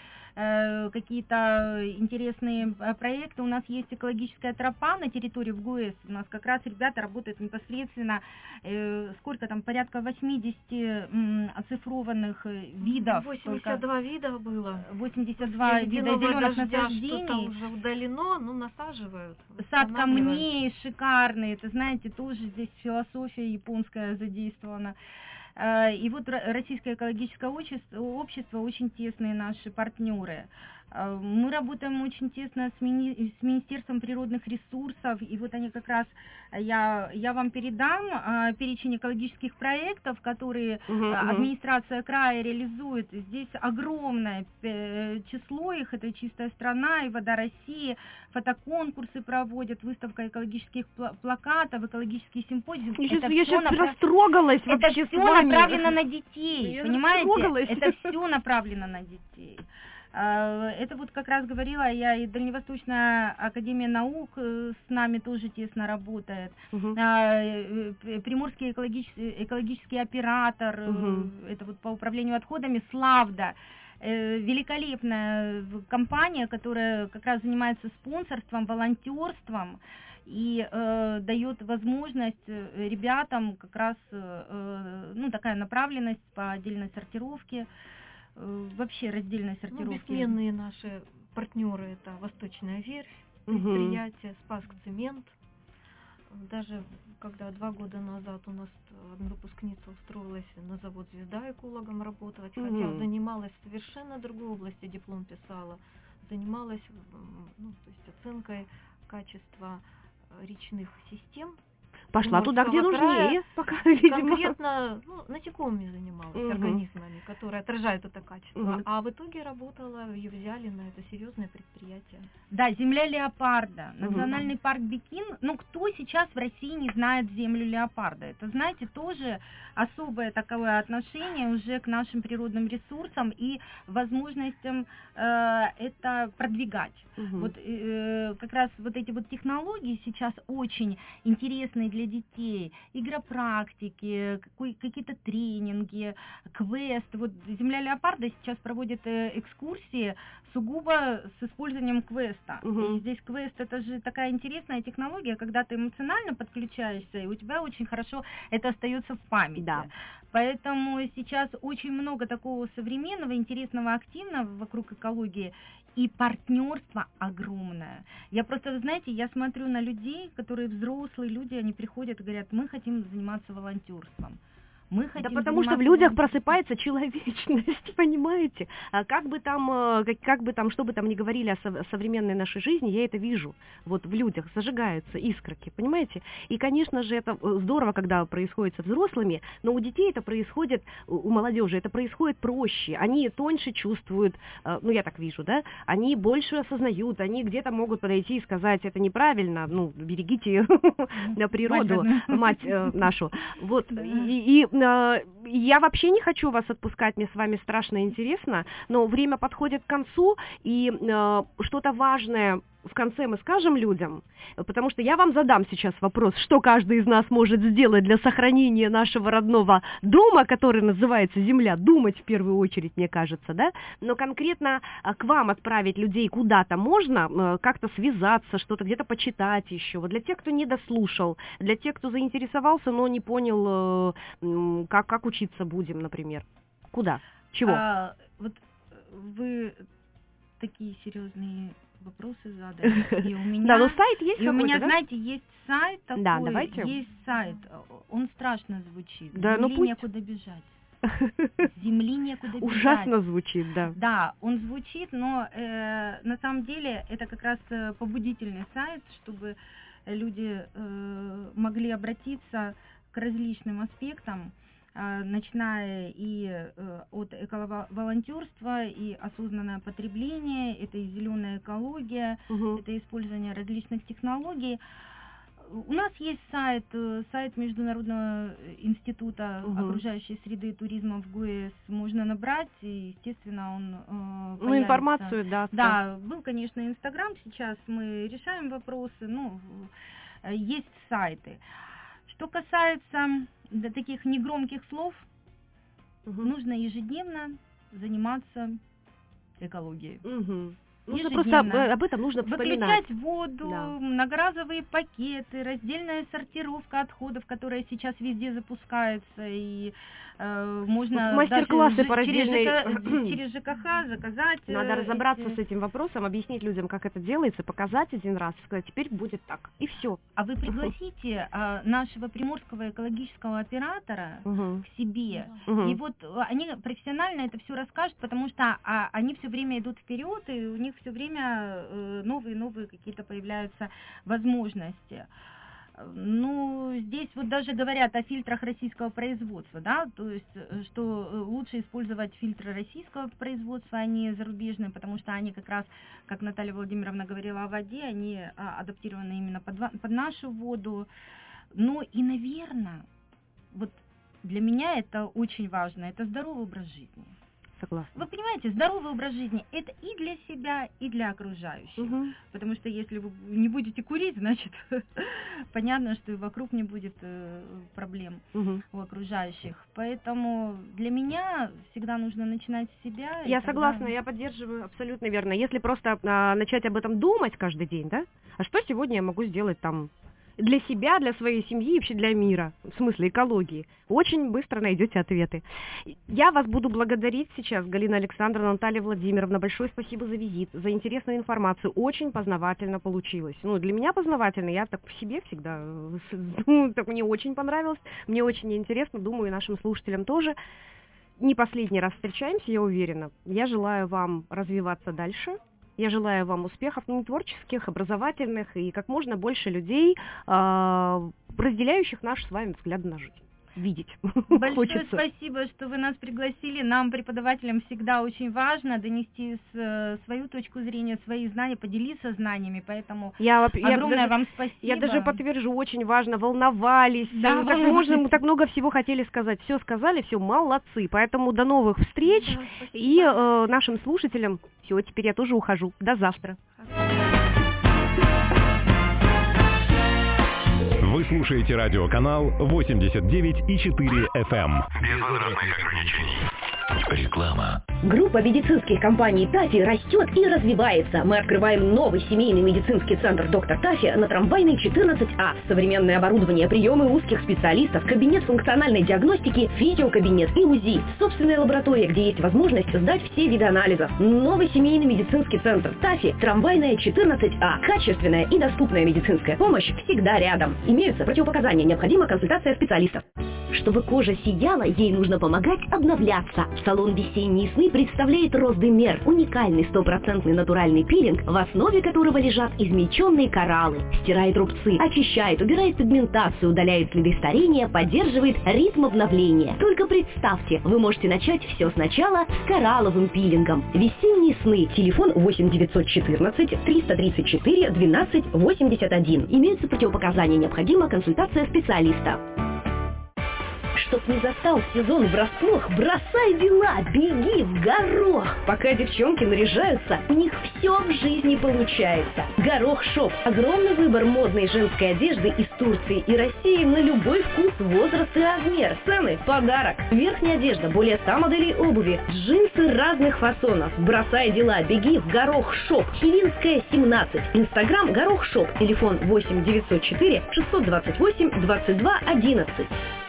Speaker 2: какие-то интересные проекты. У нас есть экологическая тропа на территории в ГУЭС. У нас как раз ребята работают непосредственно, э, сколько там, порядка восьмидесяти м, оцифрованных видов.
Speaker 3: восемьдесят два вида было.
Speaker 2: восемьдесят два вида зеленых насаждений.
Speaker 3: Что-то уже удалено, ну насаживают.
Speaker 2: Сад камней шикарный. Это, знаете, тоже здесь философия японская задействована. И вот Российское экологическое общество, общество очень тесные наши партнеры. Мы работаем очень тесно с, мини, с Министерством природных ресурсов, и вот они как раз, я, я вам передам а, перечень экологических проектов, которые uh-huh, администрация края реализует. Здесь огромное число их, это «Чистая страна» и «Вода России», фотоконкурсы проводят, выставка экологических плакатов, экологические симпозиумы.
Speaker 1: Я сейчас, я сейчас направ... растрогалась вообще.
Speaker 2: Это все направлено на детей, я понимаете? Это все направлено на детей. Это вот как раз говорила я, и Дальневосточная академия наук с нами тоже тесно работает. Угу. Приморский экологический, экологический оператор, угу. это вот по управлению отходами, Славда. Великолепная компания, которая как раз занимается спонсорством, волонтерством и э, дает возможность ребятам как раз э, ну, такая направленность по отдельной сортировке. Вообще раздельной сортировки.
Speaker 3: Ну, бессменные наши партнеры — это Восточная верфь, предприятие, Спасск Цемент. Даже когда два года назад у нас одна выпускница устроилась на завод «Звезда» экологом работать, mm-hmm. хотя занималась в совершенно другой области, диплом писала, занималась ну, то есть оценкой качества речных систем.
Speaker 1: Пошла туда, где нужнее, пока, видимо.
Speaker 3: Конкретно ну, насекомыми занималась, угу. организмами, которые отражают это качество. Угу. А в итоге работала, ее взяли на это серьезное предприятие.
Speaker 2: Да, земля леопарда, национальный угу. парк Бикин. Ну, кто сейчас в России не знает землю леопарда? Это, знаете, тоже особое такое отношение уже к нашим природным ресурсам и возможностям э, это продвигать. Угу. Вот э, как раз вот эти вот технологии сейчас очень интересные для детей, игропрактики, какие-то тренинги, квест. Вот «Земля леопарда» сейчас проводит экскурсии сугубо с использованием квеста. Угу. И здесь квест — это же такая интересная технология, когда ты эмоционально подключаешься, и у тебя очень хорошо это остается в памяти. Да. Поэтому сейчас очень много такого современного, интересного, активного вокруг экологии, и партнерство огромное. Я просто, вы знаете, я смотрю на людей, которые взрослые люди, они приходят и говорят: мы хотим заниматься волонтерством. Мы
Speaker 1: да потому что в людях просыпается человечность, понимаете? А как бы там, как, как бы там, что бы там ни говорили о со- современной нашей жизни, я это вижу. Вот в людях зажигаются искорки, понимаете? И, конечно же, это здорово, когда происходит со взрослыми, но у детей это происходит, у молодежи это происходит проще. Они тоньше чувствуют, ну, я так вижу, да? Они больше осознают, они где-то могут подойти и сказать: это неправильно, ну, берегите природу, мать нашу. Вот, и я вообще не хочу вас отпускать, мне с вами страшно интересно, но время подходит к концу, и э, что-то важное в конце мы скажем людям, потому что я вам задам сейчас вопрос, что каждый из нас может сделать для сохранения нашего родного дома, который называется земля, думать в первую очередь, мне кажется, да, но конкретно к вам отправить людей куда-то можно, как-то связаться, что-то где-то почитать еще, вот для тех, кто не дослушал, для тех, кто заинтересовался, но не понял, как, как учиться будем, например, куда, чего?
Speaker 2: А, вот вы такие серьезные вопросы задали. И у меня,
Speaker 1: да, но сайт есть.
Speaker 2: И у меня,
Speaker 1: да?
Speaker 2: знаете, есть сайт такой.
Speaker 1: Да, давайте.
Speaker 2: Есть сайт. Он страшно звучит.
Speaker 1: Да,
Speaker 2: Земли
Speaker 1: ну пусть.
Speaker 2: некуда бежать. Земли некуда бежать.
Speaker 1: Ужасно звучит, да.
Speaker 2: Да, он звучит, но э, на самом деле это как раз побудительный сайт, чтобы люди э, могли обратиться к различным аспектам, начиная и от эко-волонтерства, и осознанное потребление, это и зеленая экология, угу. это использование различных технологий. У нас есть сайт, сайт Международного института угу. окружающей среды и туризма в ГОЭС, можно набрать, и, естественно, он э, появится.
Speaker 1: Ну, информацию, да.
Speaker 2: Да, был, конечно, Инстаграм, сейчас мы решаем вопросы, ну, есть сайты. Что касается да, таких негромких слов, угу. нужно ежедневно заниматься экологией.
Speaker 1: Угу. Нужно просто об, об этом нужно вспоминать.
Speaker 2: Выключать воду,
Speaker 1: да.
Speaker 2: многоразовые пакеты, раздельная сортировка отходов, которая сейчас везде запускается, и э, можно
Speaker 1: вот мастер-классы по
Speaker 2: раздельной... через, через ЖКХ заказать.
Speaker 1: Надо разобраться
Speaker 2: эти...
Speaker 1: с этим вопросом, объяснить людям, как это делается, показать один раз, сказать, теперь будет так, и все.
Speaker 2: А вы пригласите uh-huh. нашего приморского экологического оператора uh-huh. к себе, uh-huh. и вот они профессионально это все расскажут, потому что а, они все время идут вперед, и у них все время новые-новые какие-то появляются возможности. Ну, здесь вот даже говорят о фильтрах российского производства, да, то есть, что лучше использовать фильтры российского производства, а не зарубежные, потому что они как раз, как Наталья Владимировна говорила о воде, они адаптированы именно под, под нашу воду. Ну и, наверное, вот для меня это очень важно, это здоровый образ жизни.
Speaker 1: Согласна.
Speaker 2: Вы понимаете, здоровый образ жизни – это и для себя, и для окружающих. Угу. Потому что если вы не будете курить, значит, понятно, что и вокруг не будет проблем угу. у окружающих. Поэтому для меня всегда нужно начинать с себя.
Speaker 1: Я
Speaker 2: тогда...
Speaker 1: согласна, я поддерживаю абсолютно верно. Если просто а, начать об этом думать каждый день, да? А что сегодня я могу сделать там для себя, для своей семьи и вообще для мира, в смысле экологии, очень быстро найдете ответы. Я вас буду благодарить сейчас, Галина Александровна, Наталья Владимировна. Большое спасибо за визит, за интересную информацию. Очень познавательно получилось. Ну, для меня познавательно, я так по себе всегда, ну, так мне очень понравилось, мне очень интересно, думаю, и нашим слушателям тоже. Не последний раз встречаемся, я уверена. Я желаю вам развиваться дальше. Я желаю вам успехов, ну, творческих, образовательных и как можно больше людей, э, разделяющих наши с вами взгляды на жизнь. Видеть.
Speaker 2: Большое
Speaker 1: Хочется.
Speaker 2: Спасибо, что вы нас пригласили. Нам, преподавателям, всегда очень важно донести с, свою точку зрения, свои знания, поделиться знаниями, поэтому
Speaker 1: я,
Speaker 2: огромное
Speaker 1: я даже,
Speaker 2: вам спасибо.
Speaker 1: Я даже подтвержу, очень важно, волновались,
Speaker 2: да,
Speaker 1: как можно, мы так много всего хотели сказать. Все сказали, все, молодцы. Поэтому до новых встреч, да, и э, нашим слушателям, все, теперь я тоже ухожу. До завтра.
Speaker 12: Вы слушаете радиоканал восемьдесят девять и четыре эф эм.
Speaker 11: Без возрастных ограничений. Реклама.
Speaker 4: Группа медицинских компаний «Тафи» растет и развивается. Мы открываем новый семейный медицинский центр «Доктор Тафи» на Трамвайной четырнадцать А. Современное оборудование, приемы узких специалистов, кабинет функциональной диагностики, видеокабинет и УЗИ. Собственная лаборатория, где есть возможность сдать все виды анализов. Новый семейный медицинский центр «Тафи», Трамвайная четырнадцать А. Качественная и доступная медицинская помощь всегда рядом. Имеются противопоказания, необходима консультация специалистов. Чтобы кожа сияла, ей нужно помогать обновляться. Салон «Весенние сны» представляет Роздемер, уникальный стопроцентный натуральный пилинг, в основе которого лежат измельченные кораллы. Стирает рубцы, очищает, убирает пигментацию, удаляет следы старения, поддерживает ритм обновления. Только представьте, вы можете начать все сначала с коралловым пилингом. «Весенние сны». Телефон восемь девятьсот четырнадцать триста тридцать четыре двенадцать восемьдесят один. Имеются противопоказания, необходима консультация специалиста. Чтоб не застал сезон врасплох, бросай дела, беги в горох. Пока девчонки наряжаются, у них все в жизни получается. Горох Шоп. Огромный выбор модной женской одежды из Турции и России на любой вкус, возраст и размер. Цены – подарок. Верхняя одежда, более ста моделей обуви, джинсы разных фасонов. Бросай дела, беги в Горох Шоп. Хивинская, семнадцать. Инстаграм Горох Шоп. Телефон восемь девятьсот четыре шестьсот двадцать восемь двадцать два одиннадцать.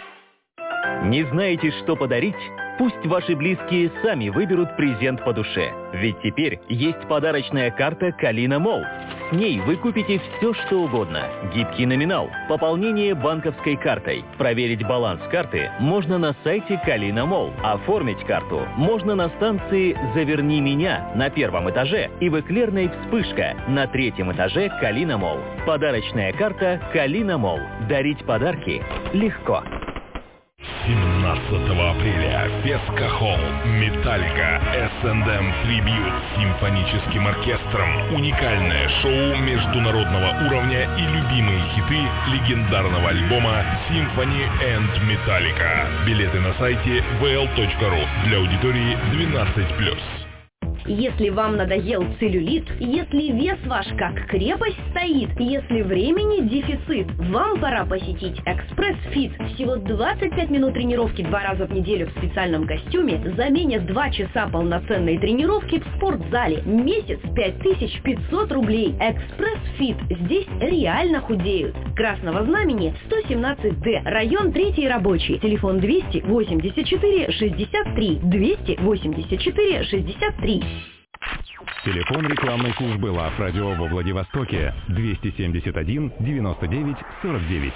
Speaker 13: Не знаете, что подарить? Пусть ваши близкие сами выберут презент по душе. Ведь теперь есть подарочная карта «Калина Молл». С ней вы купите все, что угодно. Гибкий номинал, пополнение банковской картой. Проверить баланс карты можно на сайте «Калина Молл». Оформить карту можно на станции «Заверни меня» на первом этаже и в эклерной «Вспышка» на третьем этаже «Калина Молл». Подарочная карта «Калина Молл». Дарить подарки легко.
Speaker 14: семнадцатого апреля Феска-холл, Металлика, эс энд эм Tribute с симфоническим оркестром. Уникальное шоу международного уровня и любимые хиты легендарного альбома Symphony and Metallica. Билеты на сайте ви эл точка ру для аудитории двенадцать плюс.
Speaker 4: Если вам надоел целлюлит, если вес ваш как крепость стоит, если времени дефицит, вам пора посетить Express Fit. Всего двадцать пять минут тренировки два раза в неделю в специальном костюме заменят два часа полноценной тренировки в спортзале. Месяц пять тысяч пятьсот рублей. Express Fit. Здесь реально худеют. Красного Знамени сто семнадцать дэ. Район третий рабочий. Телефон двести восемьдесят четыре шестьдесят три. двести восемьдесят четыре шестьдесят три.
Speaker 12: Телефон рекламной службы Лав Радио во Владивостоке двести семьдесят один девяносто девять сорок девять.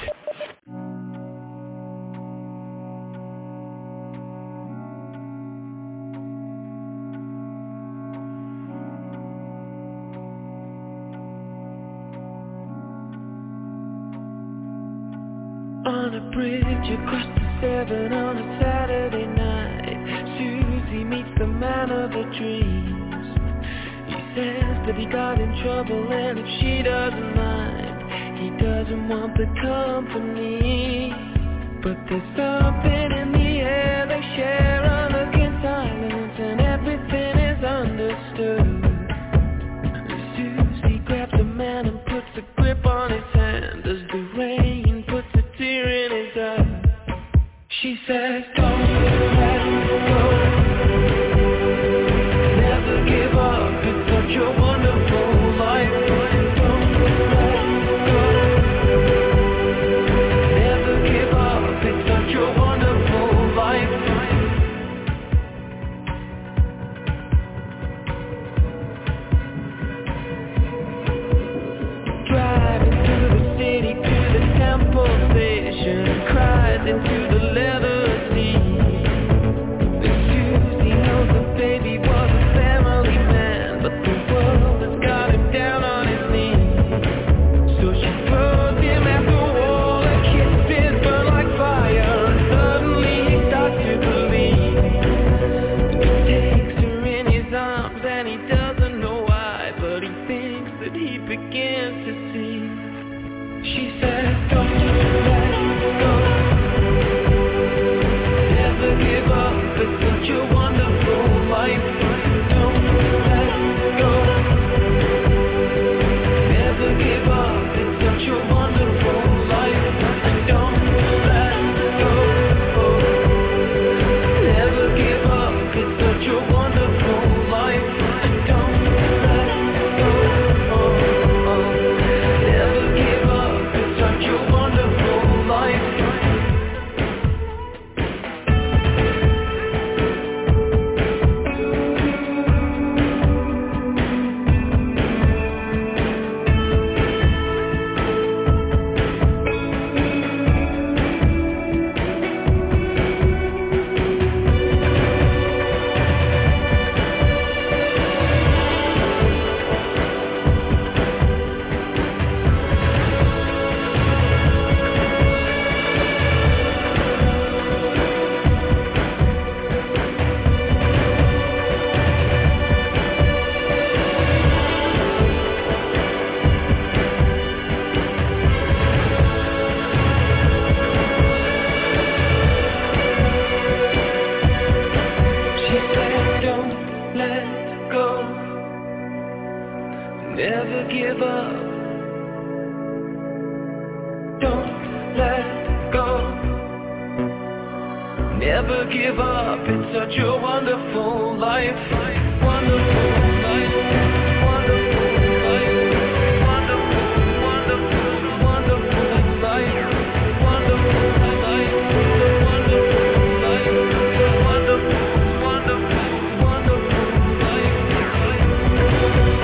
Speaker 15: On a bridge across the Severn on a Saturday night, Susie meets the man of her dreams. He says that he got in trouble and if she doesn't mind, he doesn't want the company. But there's something in the air they share, unearned silence, and everything is understood. Susie grabs the man and puts a grip on his hand as the rain puts a tear in his eye. She says, don't let go, never give up, it's such a wonderful life. Don't let go, never give up, it's such a wonderful life. Driving through the city to the temple station, cries into the leather seat. Susie knows the baby was a family man, but the world has got him down on his knees. So she throws him at the wall and kisses burn like fire, and suddenly he starts to believe. He takes her in his arms and he doesn't know why, but he thinks that he begins to see. She says, don't let go, never give up, it's such a wonderful life. Don't let go, never give up, it's such a wonderful life. And don't let go, never give up, it's such a wonderful life. And don't let go, never give up, it's such a wonderful life. She said, don't let go, never give up. Don't let go, never give up. It's such a wonderful life, wonderful.